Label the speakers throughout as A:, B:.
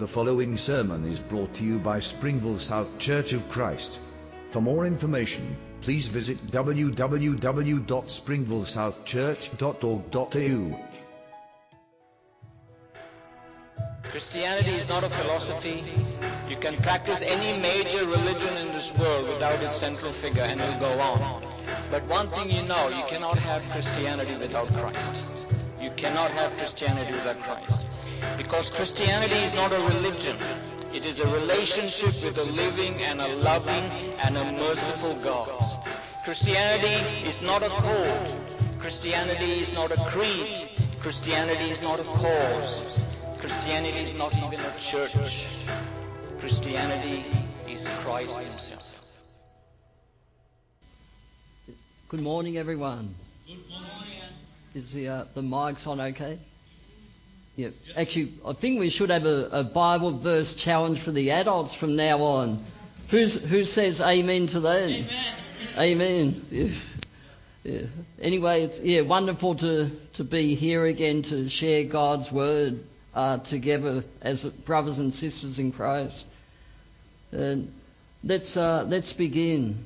A: The following sermon is brought to you by Springville South Church of Christ. For more information, please visit www.springvillesouthchurch.org.au.
B: Christianity is not a philosophy. You can practice any major religion in this world without its central figure and it'll go on. But one thing you know, you cannot have Christianity without Christ. You cannot have Christianity without Christ. Because Christianity is not a religion. It is a relationship with a living and a loving and a merciful God. Christianity is not a code. Christianity is not a creed. Christianity is not a cause. Christianity is not even a church. Christianity is Christ Himself.
C: Good morning, everyone.
B: Good morning.
C: Is the mics on okay? Yeah. Actually, I think we should have a Bible verse challenge for the adults from now on. Who says amen to that? Amen. Yeah. Anyway, it's wonderful to be here again to share God's word together as brothers and sisters in Christ. Let's begin.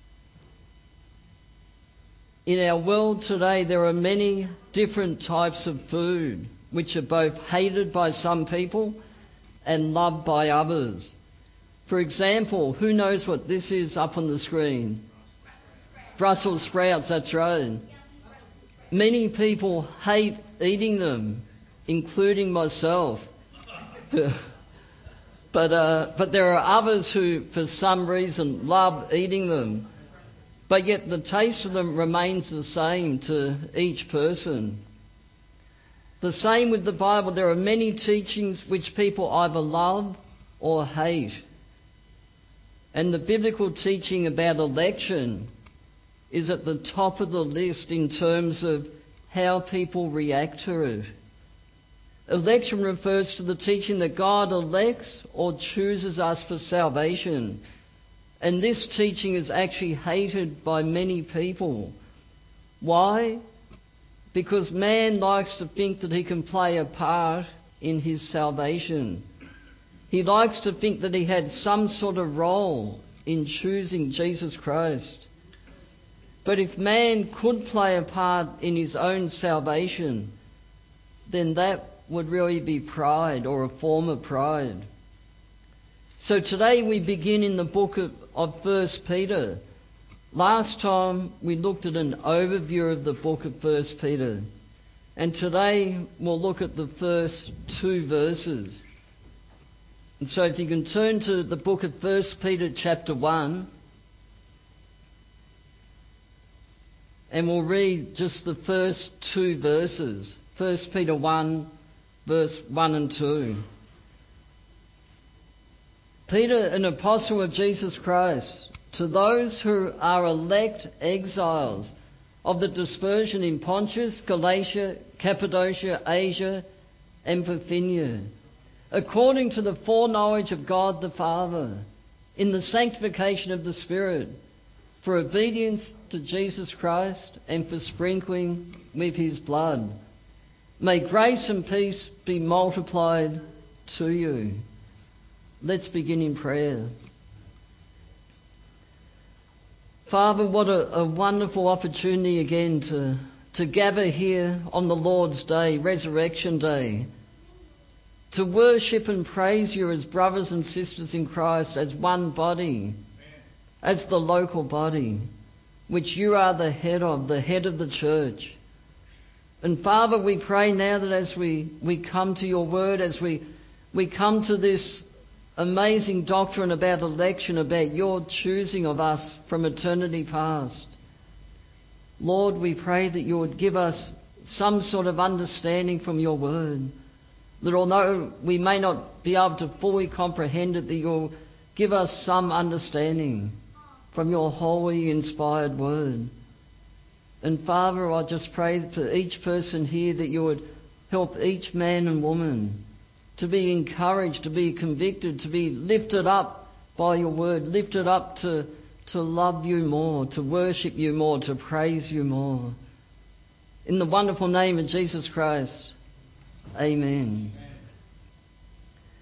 C: In our world today, there are many different types of food which are both hated by some people and loved by others. For example, who knows what this is up on the screen? Brussels sprouts, that's right. Many people hate eating them, including myself. But there are others who, for some reason, love eating them. But yet the taste of them remains the same to each person. The same with the Bible. There are many teachings which people either love or hate. And the biblical teaching about election is at the top of the list in terms of how people react to it. Election refers to the teaching that God elects or chooses us for salvation. And this teaching is actually hated by many people. Why? Because man likes to think that he can play a part in his salvation. He likes to think that he had some sort of role in choosing Jesus Christ. But if man could play a part in his own salvation, then that would really be pride, or a form of pride. So today we begin in the book of 1 Peter. Last time we looked at an overview of the book of 1 Peter. And today we'll look at the first 2 verses. And so if you can turn to the book of 1 Peter chapter 1. And we'll read just the first 2 verses. 1 Peter 1, verse 1 and 2. Peter, an apostle of Jesus Christ, to those who are elect exiles of the dispersion in Pontus, Galatia, Cappadocia, Asia, and Bithynia, according to the foreknowledge of God the Father, in the sanctification of the Spirit, for obedience to Jesus Christ and for sprinkling with His blood. May grace and peace be multiplied to you. Let's begin in prayer. Father, what a wonderful opportunity again to gather here on the Lord's Day, Resurrection Day, to worship and praise you as brothers and sisters in Christ, as one body, as the local body, which you are the head of the church. And Father, we pray now that as we come to your word, as we come to this amazing doctrine about election, about your choosing of us from eternity past, Lord, we pray that you would give us some sort of understanding from your word, that although we may not be able to fully comprehend it, that you'll give us some understanding from your holy, inspired word. And Father, I just pray for each person here that you would help each man and woman to be encouraged, to be convicted, to be lifted up by your word, lifted up to love you more, to worship you more, to praise you more. In the wonderful name of Jesus Christ, amen.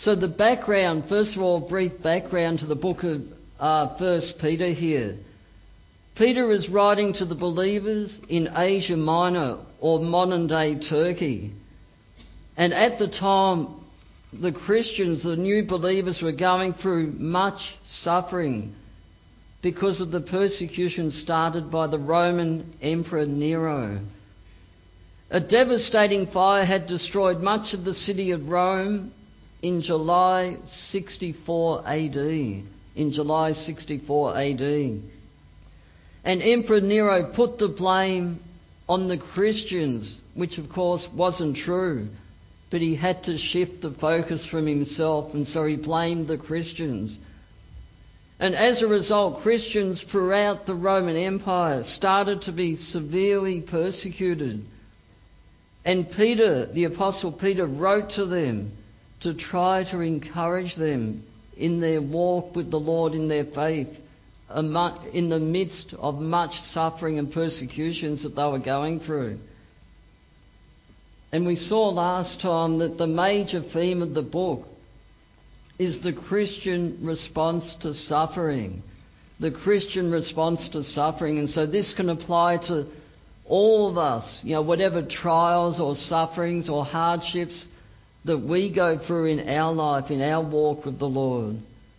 C: So the background, first of all, brief background to the book of 1 Peter here. Peter is writing to the believers in Asia Minor, or modern-day Turkey. And at the time, the Christians, the new believers, were going through much suffering because of the persecution started by the Roman Emperor Nero. A devastating fire had destroyed much of the city of Rome in July 64 AD. In July 64 AD. And Emperor Nero put the blame on the Christians, which of course wasn't true, but he had to shift the focus from himself, and so he blamed the Christians. And as a result, Christians throughout the Roman Empire started to be severely persecuted. And Peter, the Apostle Peter, wrote to them to try to encourage them in their walk with the Lord, in their faith, in the midst of much suffering and persecutions that they were going through. And we saw last time that the major theme of the book is the Christian response to suffering. The Christian response to suffering. And so this can apply to all of us, whatever trials or sufferings or hardships that we go through in our life, in our walk with the Lord.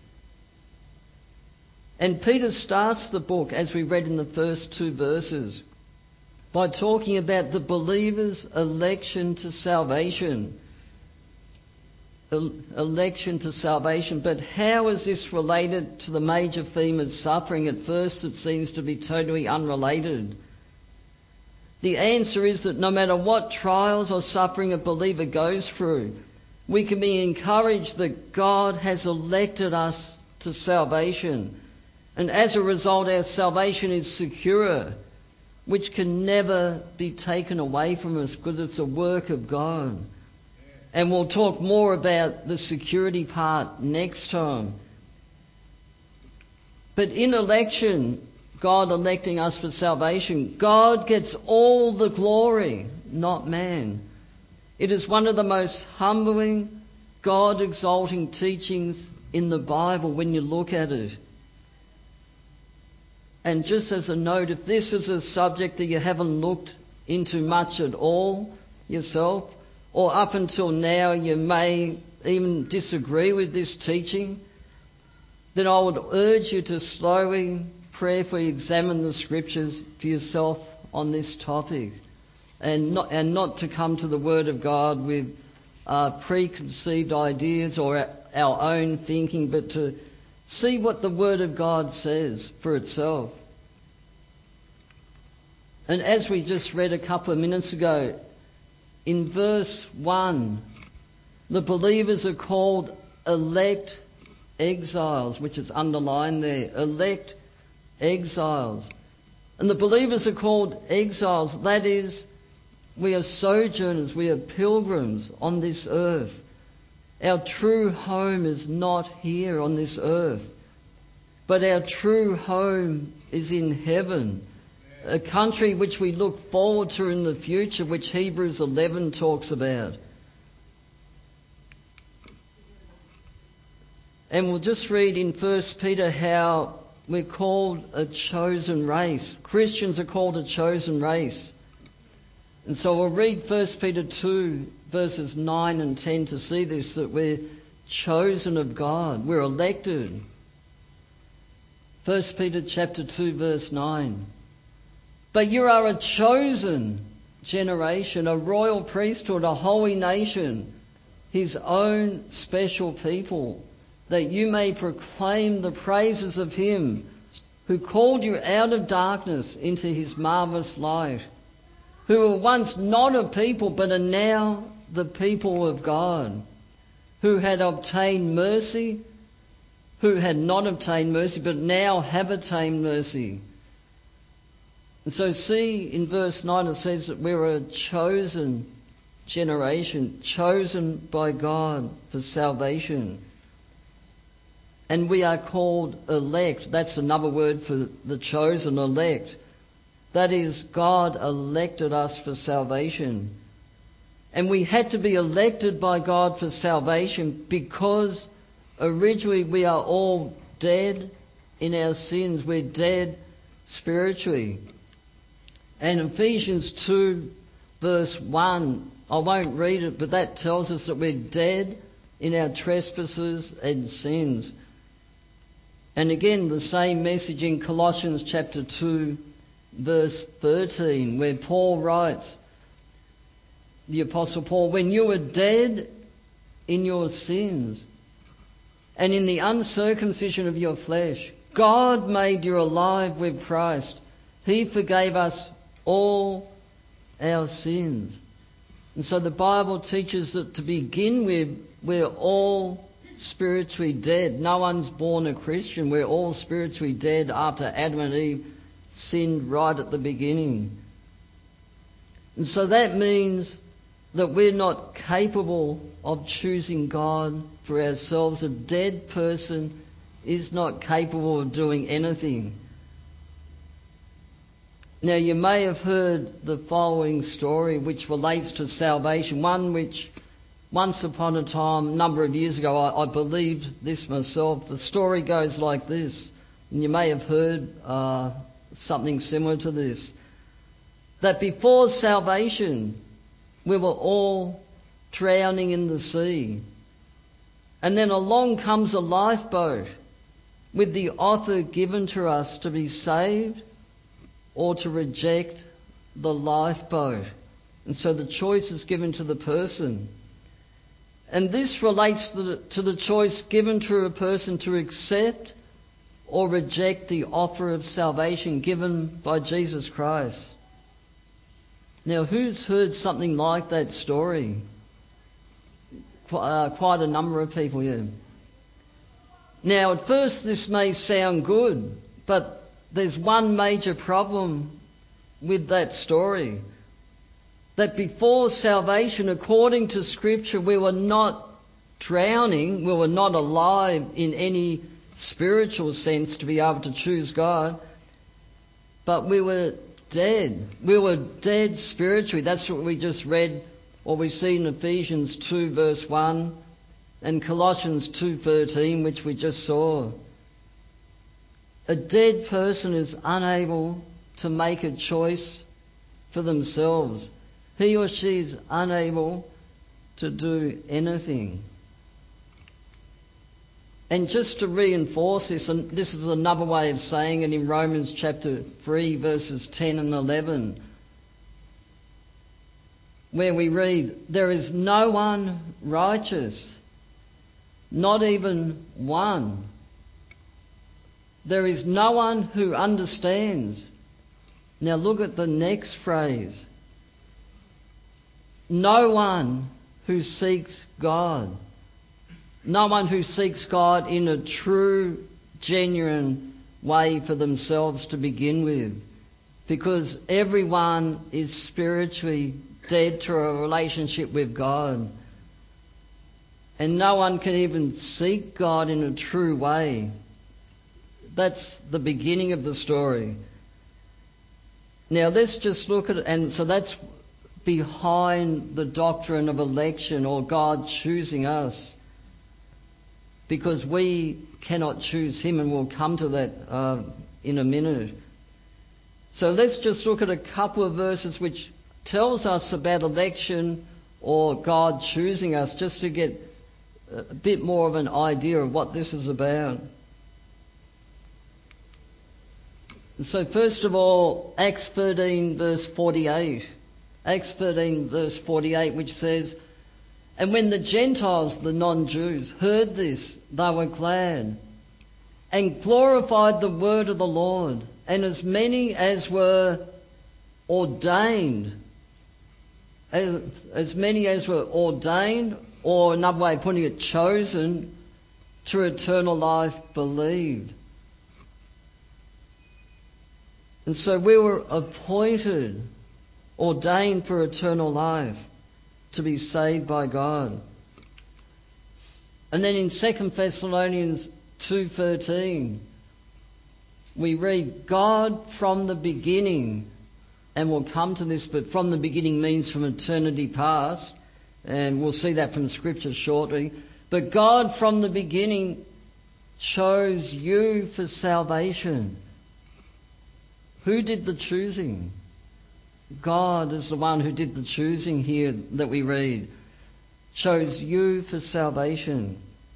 C: And Peter starts the book, as we read in the first 2 verses, by talking about the believer's election to salvation. Election to salvation. But how is this related to the major theme of suffering? At first it seems to be totally unrelated. The answer is that no matter what trials or suffering a believer goes through, we can be encouraged that God has elected us to salvation. And as a result, our salvation is secure, which can never be taken away from us because it's a work of God. And we'll talk more about the security part next time. But in election, God electing us for salvation, God gets all the glory, not man. It is one of the most humbling, God-exalting teachings in the Bible when you look at it. And just as a note, if this is a subject that you haven't looked into much at all yourself, or up until now you may even disagree with this teaching, then I would urge you to slowly, prayerfully examine the scriptures for yourself on this topic, and not to come to the Word of God with preconceived ideas or our own thinking, but to see what the Word of God says for itself. And as we just read a couple of minutes ago, in verse 1, the believers are called elect exiles, which is underlined there. Elect exiles. And the believers are called exiles. That is, we are sojourners, we are pilgrims on this earth. Our true home is not here on this earth, but our true home is in heaven, a country which we look forward to in the future, which Hebrews 11 talks about. And we'll just read in 1 Peter how we're called a chosen race. Christians are called a chosen race. And so we'll read 1 Peter 2 verses 9 and 10 to see this, that we're chosen of God. We're elected. 1 Peter chapter 2 verse 9. But you are a chosen generation, a royal priesthood, a holy nation, his own special people, that you may proclaim the praises of him who called you out of darkness into his marvellous light, who were once not a people but are now the people of God, who had obtained mercy, who had not obtained mercy but now have attained mercy. And so see in verse 9 it says that we're a chosen generation, chosen by God for salvation. And we are called elect. That's another word for the chosen, elect. That is, God elected us for salvation. And we had to be elected by God for salvation because originally we are all dead in our sins. We're dead spiritually. And Ephesians 2 verse 1, I won't read it, but that tells us that we're dead in our trespasses and sins. And again, the same message in Colossians chapter 2 verse 13, where Paul writes, the Apostle Paul, when you were dead in your sins and in the uncircumcision of your flesh, God made you alive with Christ. He forgave us all our sins. And so the Bible teaches that to begin with, we're all spiritually dead. No one's born a Christian. We're all spiritually dead after Adam and Eve sinned right at the beginning. And so that means that we're not capable of choosing God for ourselves. A dead person is not capable of doing anything. Now you may have heard the following story which relates to salvation, one which once upon a time, a number of years ago, I believed this myself. The story goes like this, and you may have heard something similar to this, that before salvation we were all drowning in the sea. And then along comes a lifeboat with the offer given to us to be saved or to reject the lifeboat. And so the choice is given to the person. And this relates to the choice given to a person to accept or reject the offer of salvation given by Jesus Christ. Now, who's heard something like that story? Quite a number of people, yeah. Now, at first this may sound good, but there's one major problem with that story. That before salvation, according to Scripture, we were not drowning, we were not alive in any spiritual sense to be able to choose God, but we were dead. We were dead spiritually. That's what we just read, or we see in Ephesians 2 verse 1 and Colossians 2:13, which we just saw. A dead person is unable to make a choice for themselves. He or she is unable to do anything. And just to reinforce this, and this is another way of saying it in Romans chapter 3 verses 10 and 11, where we read, there is no one righteous, not even one. There is no one who understands. Now look at the next phrase. No one who seeks God. No one who seeks God in a true, genuine way for themselves to begin with. Because everyone is spiritually dead to a relationship with God. And no one can even seek God in a true way. That's the beginning of the story. Now let's just look at it, and so that's behind the doctrine of election or God choosing us. Because we cannot choose Him, and we'll come to that in a minute. So let's just look at a couple of verses which tells us about election or God choosing us, just to get a bit more of an idea of what this is about. So first of all, Acts 13 verse 48. Acts 13 verse 48, which says, and when the Gentiles, the non-Jews, heard this, they were glad and glorified the word of the Lord. And as many as were ordained, as many as were ordained, or another way of putting it, chosen to eternal life, believed. And so we were appointed, ordained for eternal life, to be saved by God. And then in 2 Thessalonians 2:13, we read, God from the beginning, and we'll come to this, but from the beginning means from eternity past, And we'll see that from Scripture shortly. But God from the beginning chose you for salvation. Who did the choosing? God is the one who did the choosing here that we read. Chose you for salvation.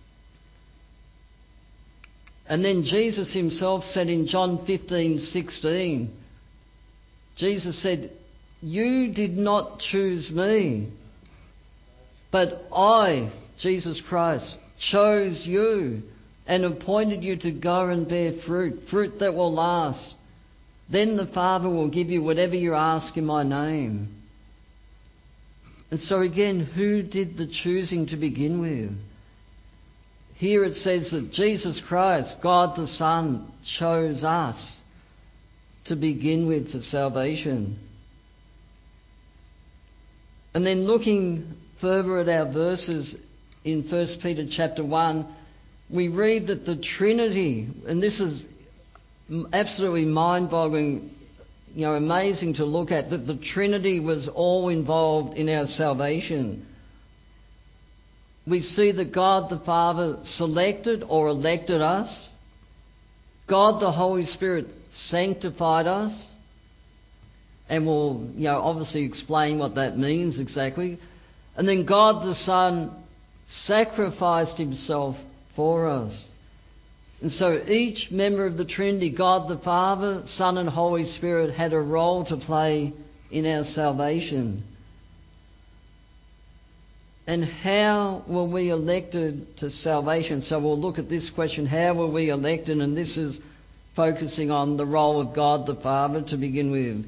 C: And then Jesus himself said in John 15:16, Jesus said, "You did not choose me, but I, Jesus Christ, chose you and appointed you to go and bear fruit that will last. Then the Father will give you whatever you ask in my name." And so again, who did the choosing to begin with? Here it says that Jesus Christ, God the Son, chose us to begin with for salvation. And then looking further at our verses in 1 Peter chapter 1, we read that the Trinity, and this is absolutely mind-boggling, amazing to look at, that the Trinity was all involved in our salvation. We see that God the Father selected or elected us. God the Holy Spirit sanctified us. And we'll, obviously explain what that means exactly. And then God the Son sacrificed himself for us. And so each member of the Trinity, God the Father, Son and Holy Spirit, had a role to play in our salvation. And how were we elected to salvation? So we'll look at this question, how were we elected? And this is focusing on the role of God the Father to begin with.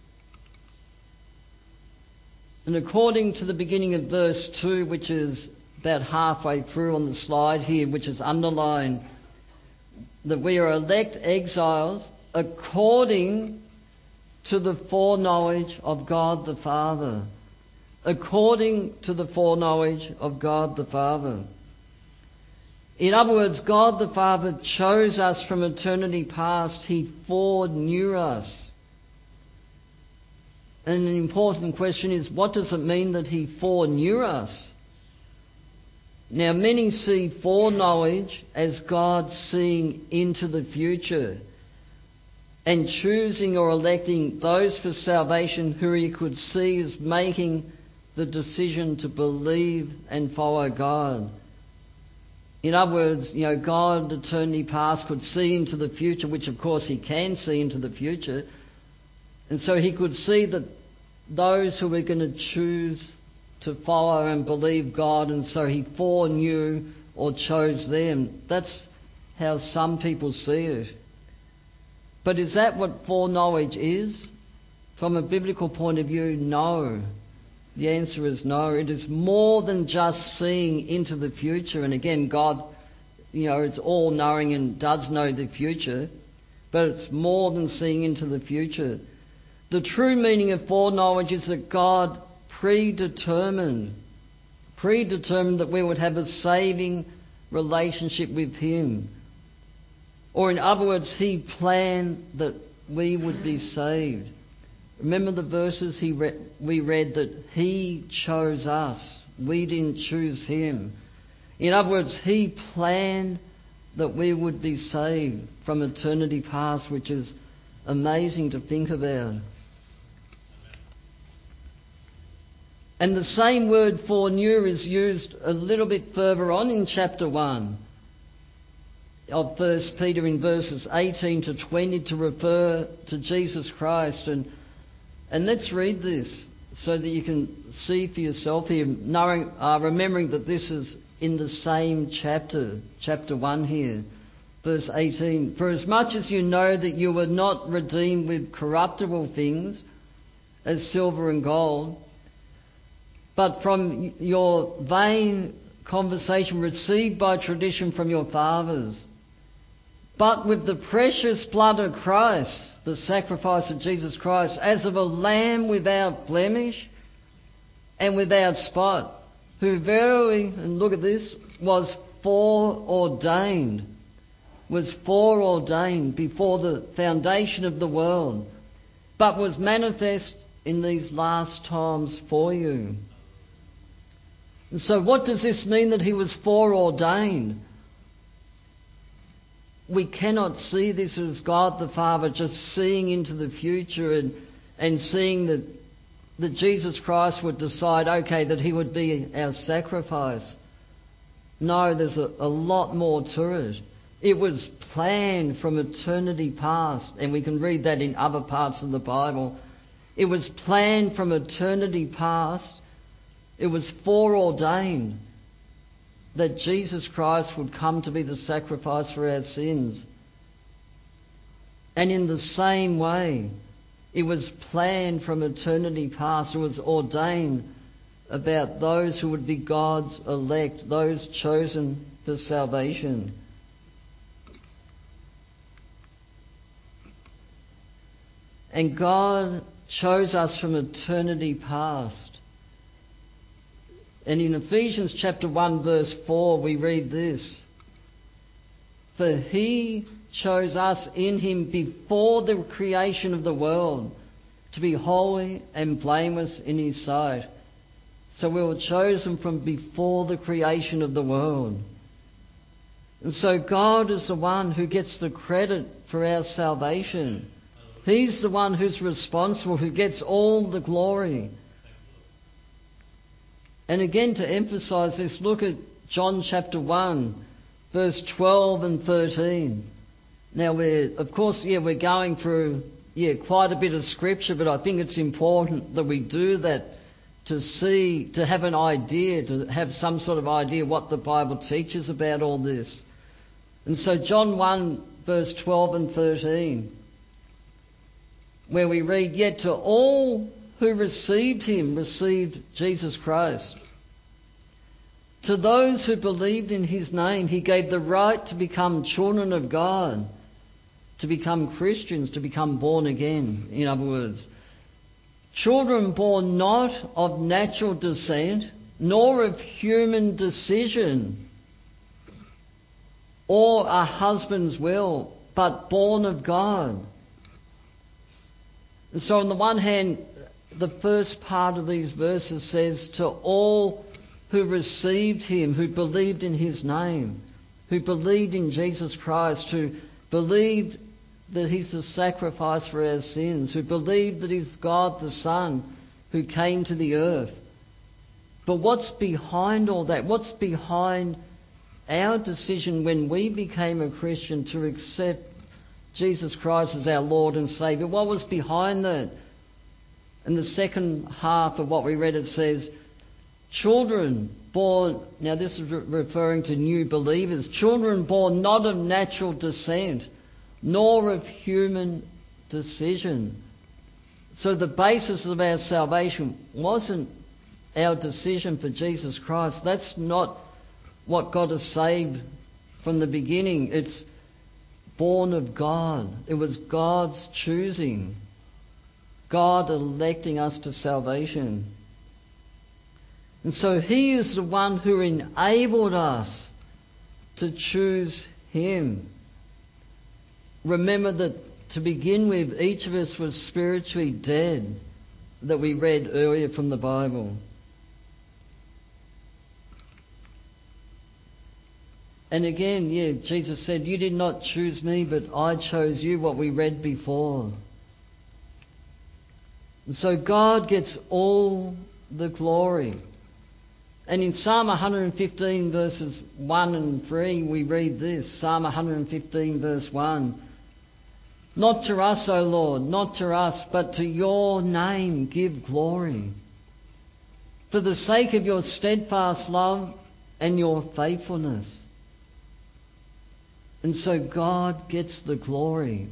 C: And according to the beginning of verse 2, which is about halfway through on the slide here, which is underlined, that we are elect exiles according to the foreknowledge of God the Father. According to the foreknowledge of God the Father. In other words, God the Father chose us from eternity past. He foreknew us. And an important question is, what does it mean that he foreknew us? Now, many see foreknowledge as God seeing into the future and choosing or electing those for salvation who he could see as making the decision to believe and follow God. In other words, God, eternity past, could see into the future, which of course he can see into the future. And so he could see that those who were going to choose to follow and believe God, and so he foreknew or chose them. That's how some people see it. But is that what foreknowledge is? From a biblical point of view, no. The answer is no. It is more than just seeing into the future. And again, God, is all-knowing and does know the future. But it's more than seeing into the future. The true meaning of foreknowledge is that God predetermined that we would have a saving relationship with him. Or in other words, he planned that we would be saved. Remember the verses we read that he chose us. We didn't choose him. In other words, he planned that we would be saved from eternity past, which is amazing to think about. And the same word foreknew is used a little bit further on in chapter 1 of 1 Peter in verses 18 to 20 to refer to Jesus Christ. And let's read this so that you can see for yourself here, remembering that this is in the same chapter 1 here, verse 18. For as much as you know that you were not redeemed with corruptible things, as silver and gold, but from your vain conversation received by tradition from your fathers, but with the precious blood of Christ, the sacrifice of Jesus Christ, as of a lamb without blemish and without spot, who verily, and look at this, was foreordained before the foundation of the world, but was manifest in these last times for you. And so what does this mean that he was foreordained? We cannot see this as God the Father just seeing into the future and seeing that Jesus Christ would decide, okay, that he would be our sacrifice. No, there's a lot more to it. It was planned from eternity past, and we can read that in other parts of the Bible. It was planned from eternity past. It was foreordained that Jesus Christ would come to be the sacrifice for our sins. And in the same way, it was planned from eternity past. It was ordained about those who would be God's elect, those chosen for salvation. And God chose us from eternity past. And in Ephesians chapter 1 verse 4 we read this: "For he chose us in him before the creation of the world to be holy and blameless in his sight." So we were chosen from before the creation of the world. And so God is the one who gets the credit for our salvation. He's the one who's responsible, who gets all the glory. And again, to emphasize this, look at John chapter 1, verse 12 and 13. Now we're going through, quite a bit of scripture, but I think it's important that we do that to have an idea, to have some sort of idea what the Bible teaches about all this. And so John 1, verse 12 and 13, where we read, "Yet to all who received him, received Jesus Christ. To those who believed in his name, he gave the right to become children of God," to become Christians, to become born again, in other words. "Children born not of natural descent, nor of human decision, or a husband's will, but born of God." And so on the one hand, the first part of these verses says, to all who received him, who believed in his name, who believed in Jesus Christ, who believed that he's the sacrifice for our sins, who believed that he's God the Son who came to the earth. But what's behind all that? What's behind our decision when we became a Christian to accept Jesus Christ as our Lord and Saviour? What was behind that? In the second half of what we read, it says, children born, now this is referring to new believers, children born not of natural descent, nor of human decision. So the basis of our salvation wasn't our decision for Jesus Christ. That's not what got us saved from the beginning. It's born of God. It was God's choosing. God electing us to salvation. And so he is the one who enabled us to choose him. Remember that to begin with, each of us was spiritually dead, that we read earlier from the Bible. And again, Jesus said, "You did not choose me, but I chose you," what we read before. And so God gets all the glory. And in Psalm 115 verses 1 and 3, we read this, Psalm 115 verse 1. "Not to us, O Lord, not to us, but to your name give glory, for the sake of your steadfast love and your faithfulness." And so God gets the glory.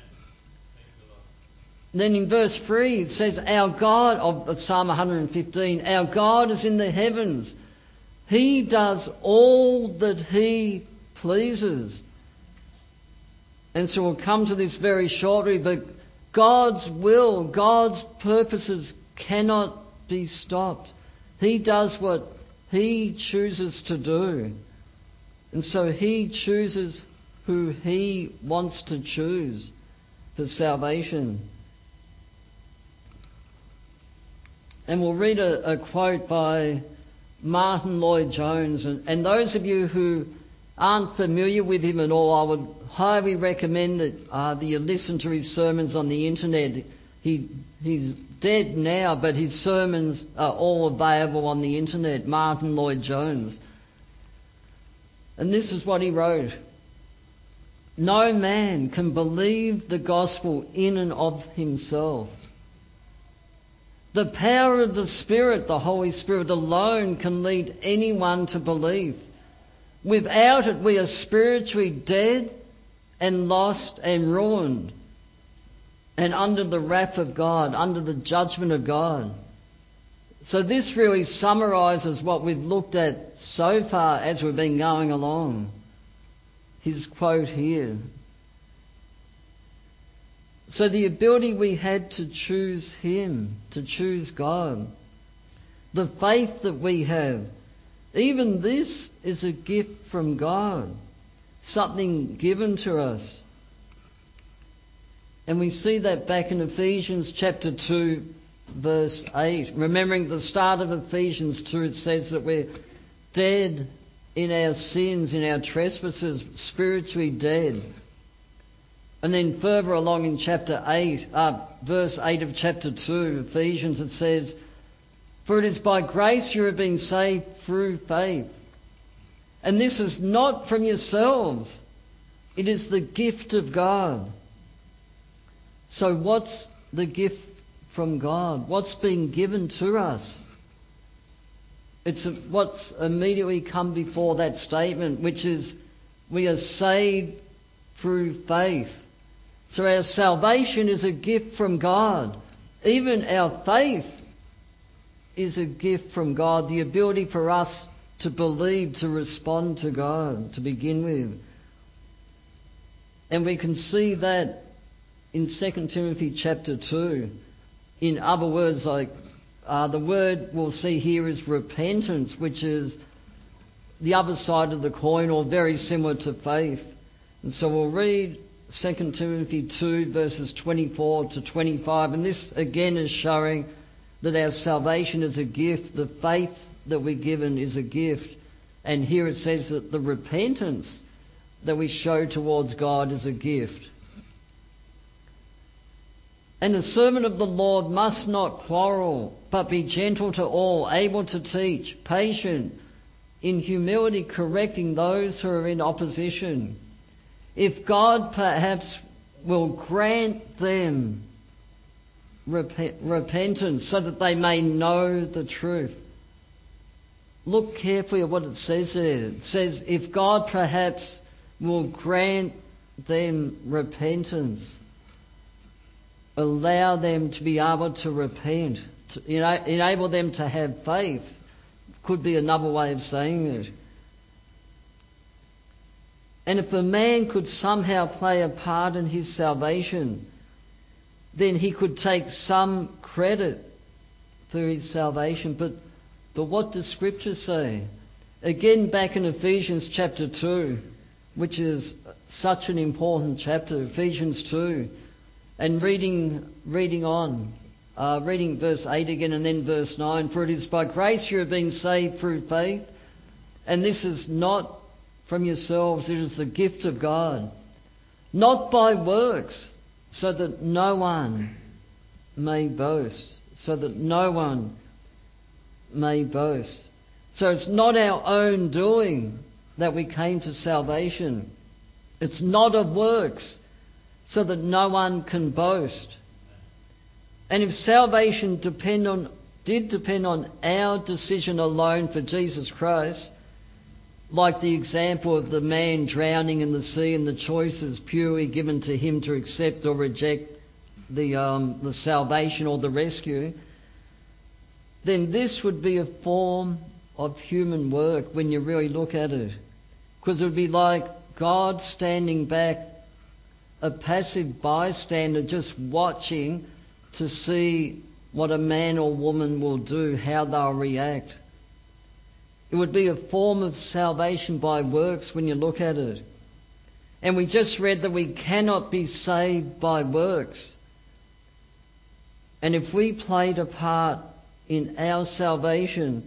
C: Then in verse 3 it says, our God, of Psalm 115, our God is in the heavens. He does all that he pleases. And so we'll come to this very shortly, but God's will, God's purposes cannot be stopped. He does what he chooses to do. And so he chooses who he wants to choose for salvation. And we'll read a quote by Martyn Lloyd-Jones. And those of you who aren't familiar with him at all, I would highly recommend that you listen to his sermons on the internet. He's dead now, but his sermons are all available on the internet, Martyn Lloyd-Jones. And this is what he wrote. No man can believe the gospel in and of himself. The power of the Spirit, the Holy Spirit alone, can lead anyone to believe. Without it, we are spiritually dead and lost and ruined and under the wrath of God, under the judgment of God. So this really summarises what we've looked at so far as we've been going along. His quote here. So the ability we had to choose Him, to choose God, the faith that we have, even this is a gift from God, something given to us. And we see that back in Ephesians chapter 2, verse 8. Remembering the start of Ephesians 2, it says that we're dead in our sins, in our trespasses, spiritually dead. And then further along in chapter 8, verse 8 of chapter 2, Ephesians, it says, for it is by grace you have been saved through faith. And this is not from yourselves. It is the gift of God. So what's the gift from God? What's been given to us? It's what's immediately come before that statement, which is we are saved through faith. So our salvation is a gift from God. Even our faith is a gift from God. The ability for us to believe, to respond to God, to begin with. And we can see that in 2 Timothy chapter 2. In other words, like the word we'll see here is repentance, which is the other side of the coin, or very similar to faith. And so we'll read 2 Timothy 2 verses 24 to 25, and this again is showing that our salvation is a gift. The faith that we're given is a gift. And here it says that the repentance that we show towards God is a gift. And the servant of the Lord must not quarrel, but be gentle to all, able to teach, patient, in humility correcting those who are in opposition. If God perhaps will grant them repentance so that they may know the truth. Look carefully at what it says there. It says, if God perhaps will grant them repentance, allow them to be able to repent, to enable them to have faith. Could be another way of saying it. And if a man could somehow play a part in his salvation, then he could take some credit for his salvation. But what does Scripture say? Again, back in Ephesians chapter 2, which is such an important chapter, Ephesians 2, and reading on, reading verse 8 again and then verse 9. For it is by grace you have been saved through faith, and this is not from yourselves, it is the gift of God, not by works, so that no one may boast. So that no one may boast. So it's not our own doing that we came to salvation. It's not of works, so that no one can boast. And if salvation did depend on our decision alone for Jesus Christ, like the example of the man drowning in the sea and the choice is purely given to him to accept or reject the salvation or the rescue, then this would be a form of human work when you really look at it. Because it would be like God standing back, a passive bystander just watching to see what a man or woman will do, how they'll react. It would be a form of salvation by works when you look at it. And we just read that we cannot be saved by works. And if we played a part in our salvation,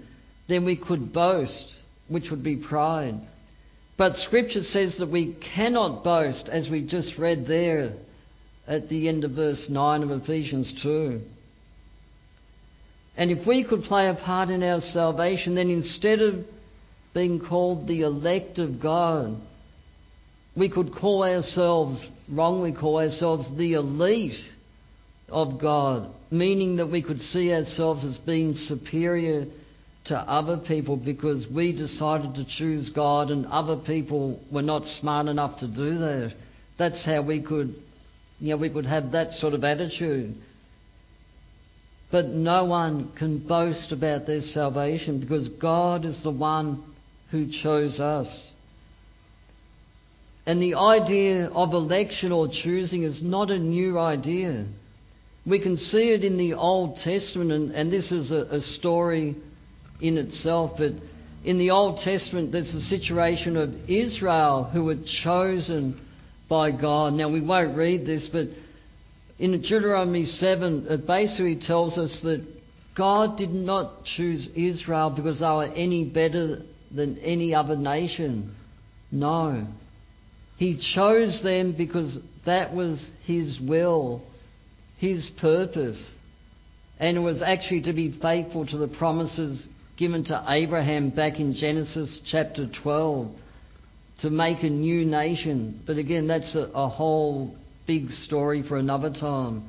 C: then we could boast, which would be pride. But Scripture says that we cannot boast, as we just read there at the end of verse 9 of Ephesians 2. And if we could play a part in our salvation, then instead of being called the elect of God, we could wrongly call ourselves the elite of God, meaning that we could see ourselves as being superior to other people because we decided to choose God and other people were not smart enough to do that. That's how we could have that sort of attitude. But no one can boast about their salvation because God is the one who chose us. And the idea of election or choosing is not a new idea. We can see it in the Old Testament, and this is a story in itself, but in the Old Testament there's a situation of Israel who were chosen by God. Now we won't read this, but in Deuteronomy 7 it basically tells us that God did not choose Israel because they were any better than any other nation. No. He chose them because that was His will, His purpose. And it was actually to be faithful to the promises given to Abraham back in Genesis chapter 12 to make a new nation. But again, that's a whole big story for another time.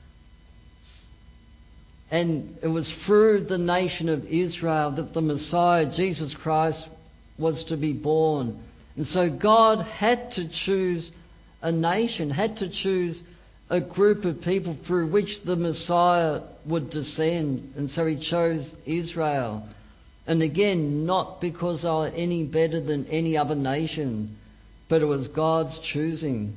C: And it was through the nation of Israel that the Messiah, Jesus Christ, was to be born. And so God had to choose a nation, had to choose a group of people through which the Messiah would descend. And so He chose Israel. And again, not because they were any better than any other nation, but it was God's choosing.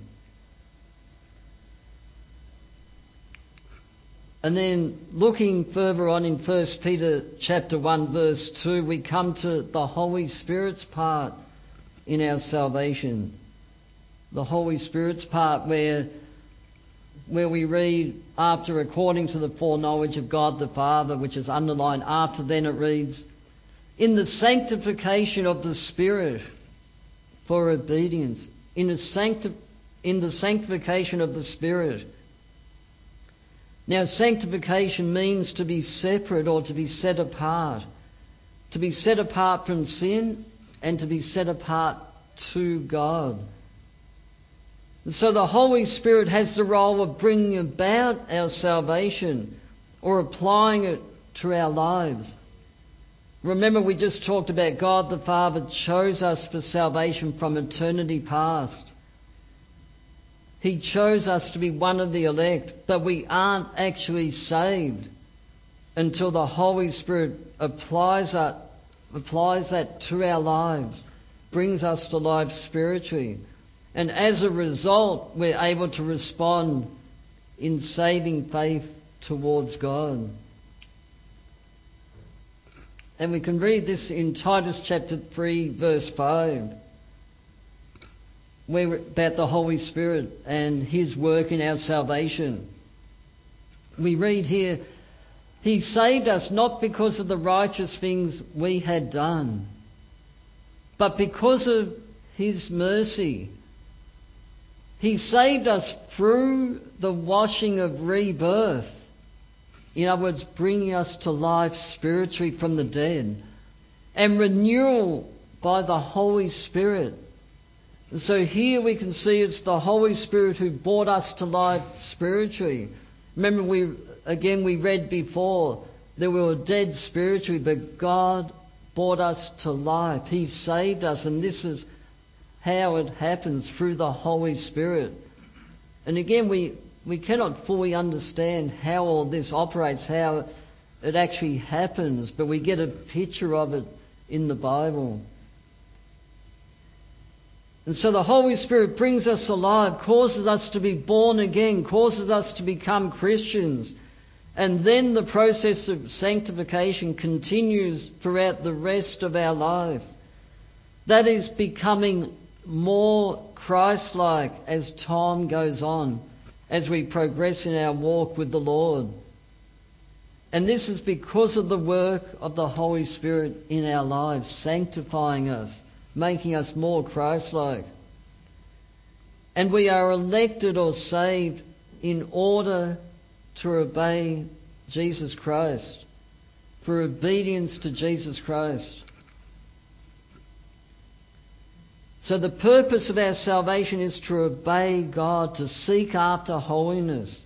C: And then looking further on in 1 Peter chapter 1 verse 2, we come to the Holy Spirit's part in our salvation. The Holy Spirit's part where we read, after according to the foreknowledge of God the Father, which is underlined after, then it reads, in the sanctification of the Spirit for obedience. In the sanctification of the Spirit. Now, sanctification means to be separate or to be set apart. To be set apart from sin and to be set apart to God. And so the Holy Spirit has the role of bringing about our salvation or applying it to our lives. Remember, we just talked about God the Father chose us for salvation from eternity past. He chose us to be one of the elect, but we aren't actually saved until the Holy Spirit applies that to our lives, brings us to life spiritually. And as a result, we're able to respond in saving faith towards God. And we can read this in Titus chapter 3 verse 5. About the Holy Spirit and His work in our salvation. We read here, He saved us not because of the righteous things we had done, but because of His mercy. He saved us through the washing of rebirth. In other words, bringing us to life spiritually from the dead. And renewal by the Holy Spirit. And so here we can see it's the Holy Spirit who brought us to life spiritually. Remember we read before that we were dead spiritually, but God brought us to life. He saved us, and this is how it happens, through the Holy Spirit. And again, we cannot fully understand how all this operates, how it actually happens, but we get a picture of it in the Bible. And so the Holy Spirit brings us alive, causes us to be born again, causes us to become Christians. And then the process of sanctification continues throughout the rest of our life. That is becoming more Christ-like as time goes on, as we progress in our walk with the Lord. And this is because of the work of the Holy Spirit in our lives, sanctifying us, making us more Christ-like. And we are elected or saved in order to obey Jesus Christ, for obedience to Jesus Christ. So the purpose of our salvation is to obey God, to seek after holiness.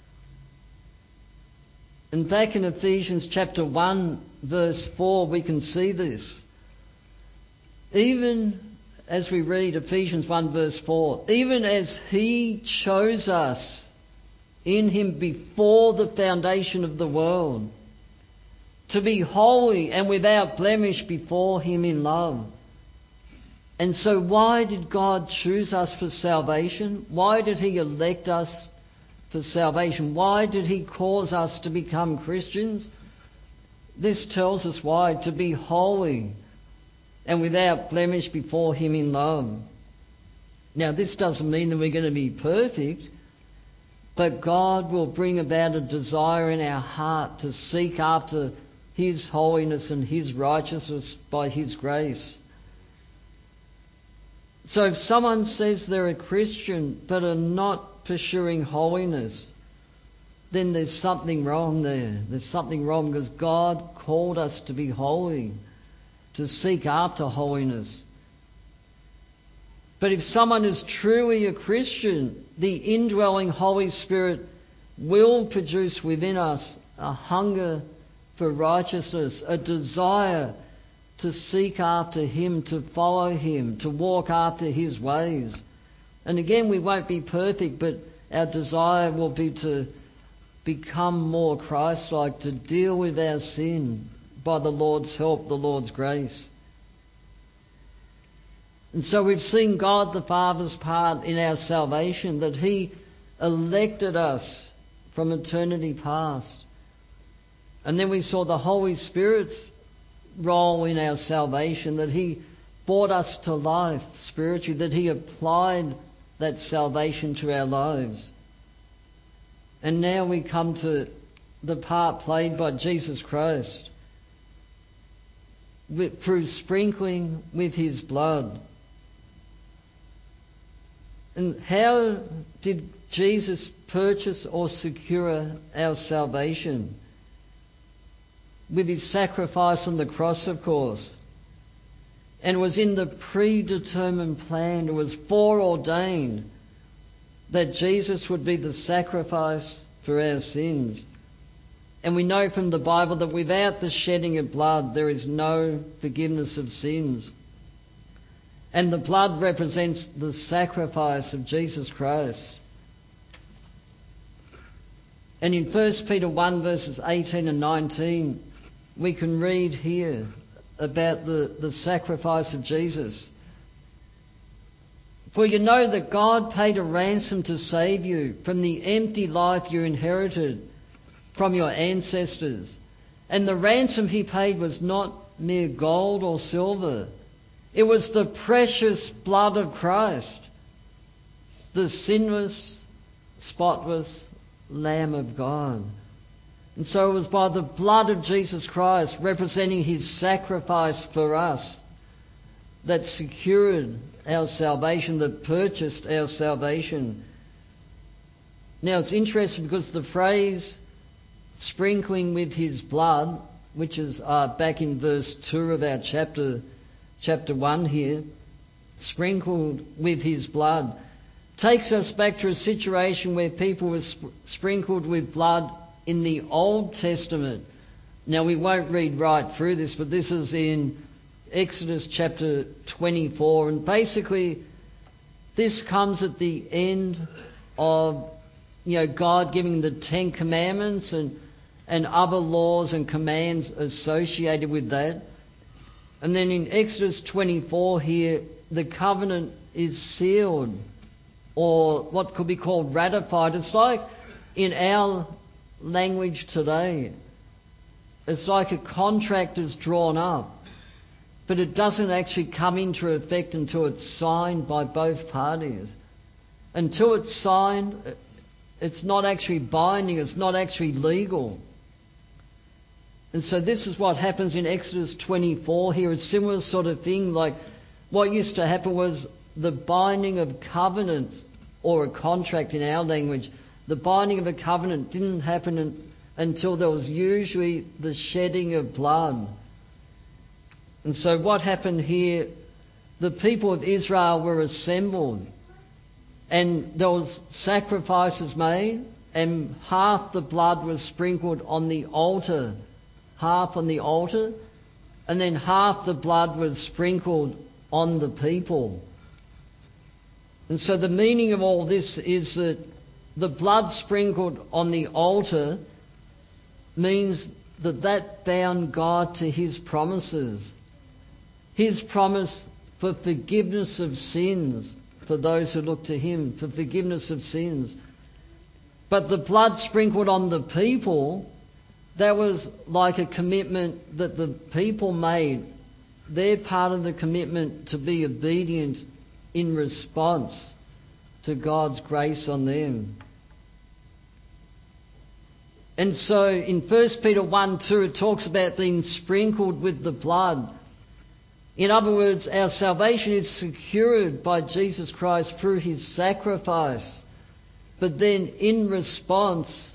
C: And back in Ephesians chapter 1 verse 4 we can see this. Even as we read Ephesians 1 verse 4, even as He chose us in Him before the foundation of the world, to be holy and without blemish before Him in love. And so why did God choose us for salvation? Why did He elect us for salvation? Why did He cause us to become Christians? This tells us why: to be holy and without blemish before Him in love. Now this doesn't mean that we're going to be perfect, but God will bring about a desire in our heart to seek after His holiness and His righteousness by His grace. So if someone says they're a Christian but are not pursuing holiness, then there's something wrong there. There's something wrong, because God called us to be holy, to seek after holiness. But if someone is truly a Christian, the indwelling Holy Spirit will produce within us a hunger for righteousness, a desire to seek after Him, to follow Him, to walk after His ways. And again, we won't be perfect, but our desire will be to become more Christ-like, to deal with our sin by the Lord's help, the Lord's grace. And so we've seen God the Father's part in our salvation, that He elected us from eternity past. And then we saw the Holy Spirit's role in our salvation, that He brought us to life spiritually, that He applied that salvation to our lives. And now we come to the part played by Jesus Christ through sprinkling with His blood. And how did Jesus purchase or secure our salvation? With His sacrifice on the cross, of course. And it was in the predetermined plan, it was foreordained that Jesus would be the sacrifice for our sins. And we know from the Bible that without the shedding of blood there is no forgiveness of sins. And the blood represents the sacrifice of Jesus Christ. And in 1 Peter 1 verses 18 and 19, we can read here about the sacrifice of Jesus. For you know that God paid a ransom to save you from the empty life you inherited from your ancestors. And the ransom He paid was not mere gold or silver. It was the precious blood of Christ, the sinless, spotless Lamb of God. And so it was by the blood of Jesus Christ, representing His sacrifice for us, that secured our salvation, that purchased our salvation. Now it's interesting because the phrase sprinkling with His blood, which is back in verse 2 of our chapter 1 here, sprinkled with His blood, takes us back to a situation where people were sprinkled with blood in the Old Testament. Now we won't read right through this, but this is in Exodus chapter 24, and basically this comes at the end of God giving the Ten Commandments and other laws and commands associated with that. And then in Exodus 24 here, the covenant is sealed, or what could be called ratified. It's like in our language today, it's like a contract is drawn up, but it doesn't actually come into effect until it's signed by both parties. Until it's signed, it's not actually binding, it's not actually legal. And so this is what happens in Exodus 24 here, a similar sort of thing. Like what used to happen was the binding of covenants, or a contract in our language. The binding of a covenant didn't happen until there was usually the shedding of blood. And so what happened here, the people of Israel were assembled and there was sacrifices made, and half the blood was sprinkled on the altar, half on the altar, and then half the blood was sprinkled on the people. And so the meaning of all this is that the blood sprinkled on the altar means that bound God to his promises. His promise for forgiveness of sins for those who look to him, for forgiveness of sins. But the blood sprinkled on the people, that was like a commitment that the people made. They're part of the commitment to be obedient in response to God's grace on them. And so in 1 Peter 1:2 it talks about being sprinkled with the blood. In other words, our salvation is secured by Jesus Christ through his sacrifice. But then in response,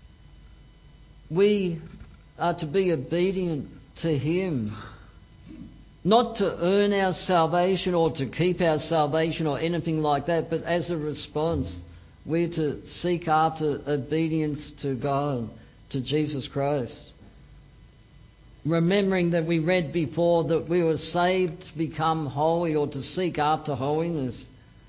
C: we are to be obedient to him. Not to earn our salvation or to keep our salvation or anything like that, but as a response, we're to seek after obedience to God, to Jesus Christ. Remembering that we read before that we were saved to become holy, or to seek after holiness.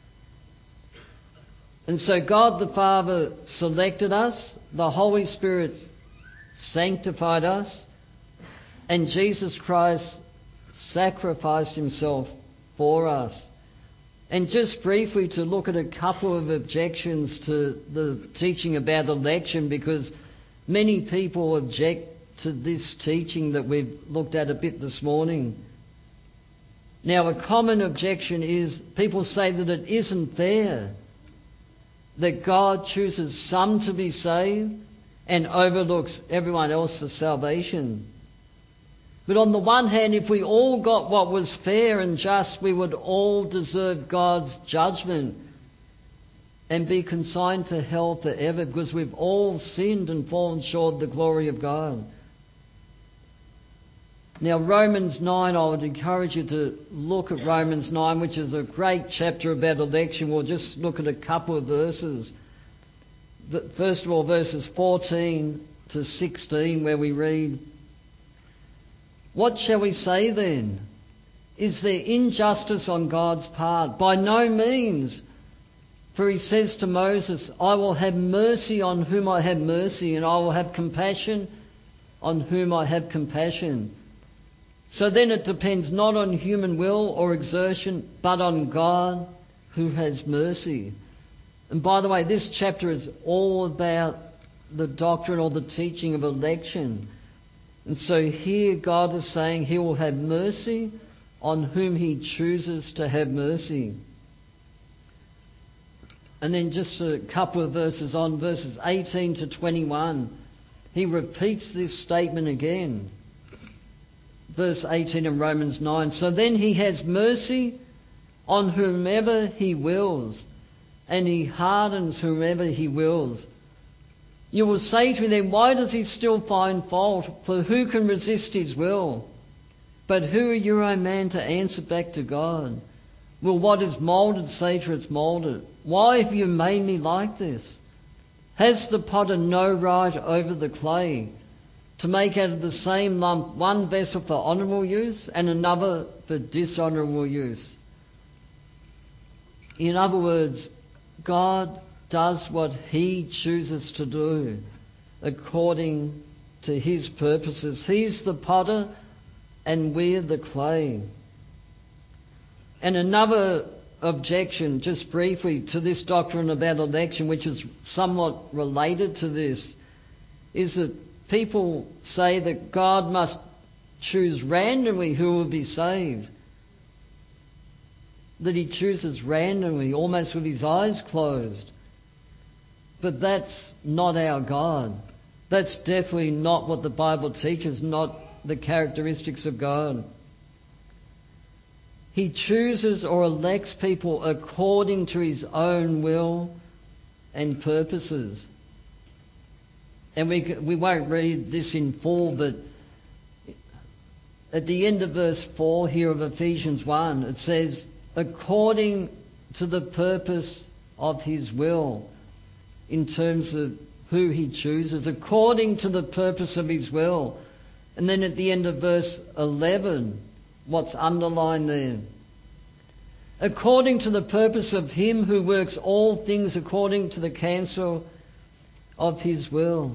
C: And so God the Father selected us, the Holy Spirit sanctified us, and Jesus Christ sacrificed himself for us. And just briefly to look at a couple of objections to the teaching about election, because many people object to this teaching that we've looked at a bit this morning. Now, a common objection is people say that it isn't fair that God chooses some to be saved and overlooks everyone else for salvation. But on the one hand, if we all got what was fair and just, we would all deserve God's judgment and be consigned to hell forever, because we've all sinned and fallen short of the glory of God. Now, Romans 9, I would encourage you to look at Romans 9, which is a great chapter about election. We'll just look at a couple of verses. First of all, verses 14 to 16, where we read, "What shall we say then? Is there injustice on God's part? By no means. For he says to Moses, I will have mercy on whom I have mercy, and I will have compassion on whom I have compassion." So then it depends not on human will or exertion, but on God who has mercy. And by the way, this chapter is all about the doctrine or the teaching of election. And so here God is saying he will have mercy on whom he chooses to have mercy. And then just a couple of verses on, verses 18 to 21, he repeats this statement again. Verse 18 in Romans 9, "So then he has mercy on whomever he wills, and he hardens whomever he wills. You will say to me then, why does he still find fault? For who can resist his will? But who are you, O man, to answer back to God? Will what is moulded say to it's moulded? Why have you made me like this? Has the potter no right over the clay to make out of the same lump one vessel for honourable use and another for dishonourable use?" In other words, God does what he chooses to do according to his purposes. He's the potter and we're the clay. And another objection, just briefly, to this doctrine about election, which is somewhat related to this, is that people say that God must choose randomly who will be saved. That he chooses randomly, almost with his eyes closed. But that's not our God. That's definitely not what the Bible teaches, not the characteristics of God. He chooses or elects people according to his own will and purposes. And we won't read this in full, but at the end of verse 4 here of Ephesians 1, it says, according to the purpose of his will, in terms of who he chooses, according to the purpose of his will. And then at the end of verse 11, what's underlined there? According to the purpose of him who works all things according to the counsel of his will.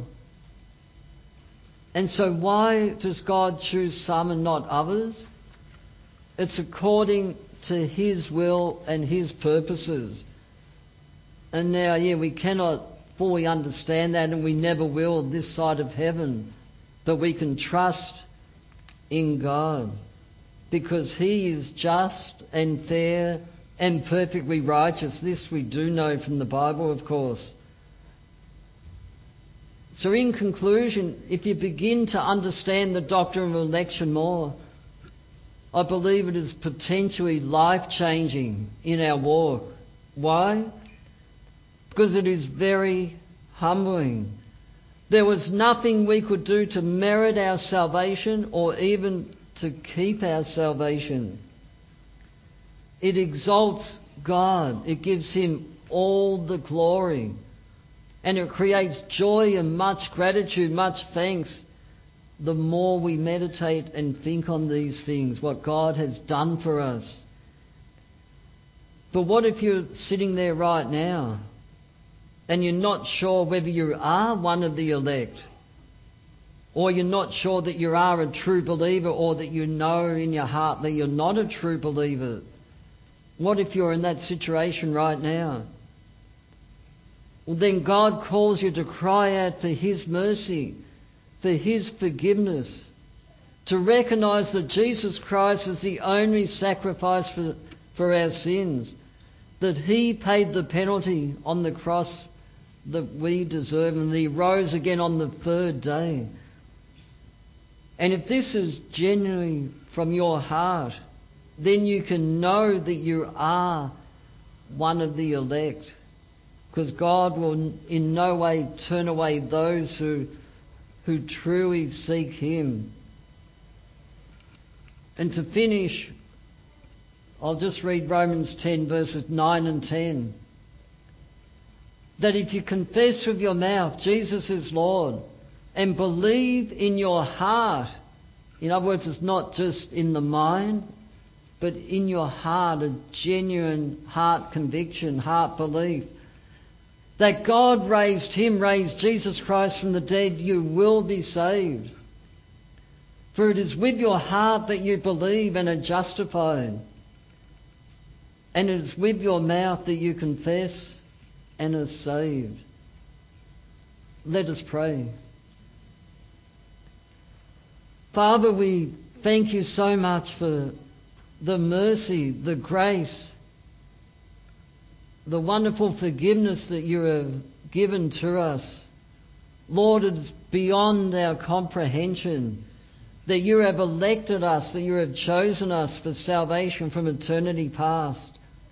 C: And so why does God choose some and not others? It's according to his will and his purposes. And now, we cannot fully understand that, and we never will this side of heaven. But we can trust in God, because he is just and fair and perfectly righteous. This we do know from the Bible, of course. So in conclusion, if you begin to understand the doctrine of election more, I believe it is potentially life-changing in our walk. Why? Because it is very humbling. There was nothing we could do to merit our salvation or even to keep our salvation. It exalts God. It gives him all the glory. And it creates joy and much gratitude, much thanks, the more we meditate and think on these things, what God has done for us. But what if you're sitting there right now and you're not sure whether you are one of the elect, or you're not sure that you are a true believer, or that you know in your heart that you're not a true believer? What if you're in that situation right now? Well, then God calls you to cry out for his mercy, for his forgiveness, to recognize that Jesus Christ is the only sacrifice for our sins, that he paid the penalty on the cross that we deserve, and he rose again on the third day. And if this is genuinely from your heart, then you can know that you are one of the elect, because God will in no way turn away those who truly seek him. And to finish, I'll just read Romans 10 verses 9 and 10. That if you confess with your mouth Jesus is Lord and believe in your heart, in other words, it's not just in the mind, but in your heart, a genuine heart conviction, heart belief, that God raised Jesus Christ from the dead, you will be saved. For it is with your heart that you believe and are justified, and it is with your mouth that you confess and are saved. Let us pray. Father, we thank you so much for the mercy, the grace, the wonderful forgiveness that you have given to us. Lord, it is beyond our comprehension that you have elected us, that you have chosen us for salvation from eternity past.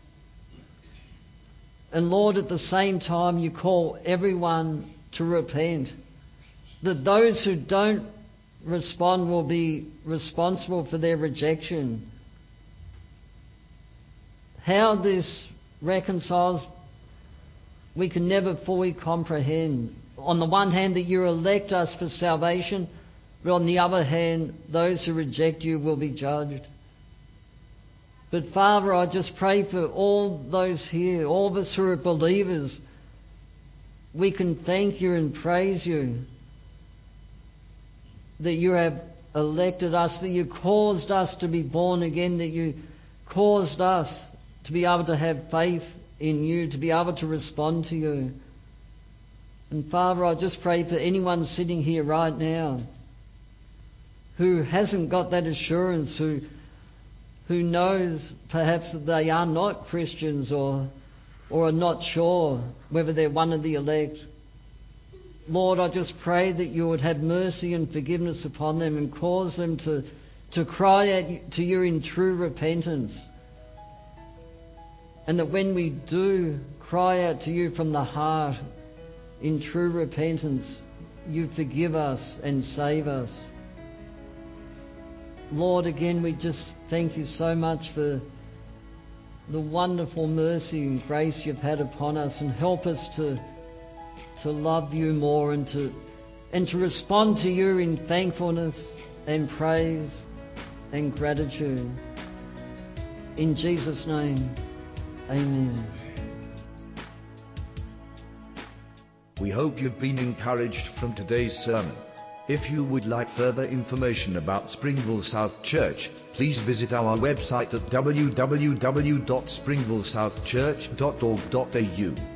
C: And Lord, at the same time, you call everyone to repent, that those who don't respond will be responsible for their rejection. How this reconciles, we can never fully comprehend. On the one hand, that you elect us for salvation, but on the other hand, those who reject you will be judged. But Father, I just pray for all those here, all of us who are believers. We can thank you and praise you that you have elected us, that you caused us to be born again, that you caused us to be able to have faith in you, to be able to respond to you. And Father, I just pray for anyone sitting here right now who hasn't got that assurance, who knows perhaps that they are not Christians or are not sure whether they're one of the elect. Lord, I just pray that you would have mercy and forgiveness upon them and cause them to cry out to you in true repentance. And that when we do cry out to you from the heart in true repentance, you forgive us and save us. Lord, again, we just thank you so much for the wonderful mercy and grace you've had upon us, and help us to love you more and to respond to you in thankfulness and praise and gratitude. In Jesus' name, amen.
A: We hope you've been encouraged from today's sermon. If you would like further information about Springville South Church, please visit our website at www.springvillesouthchurch.org.au.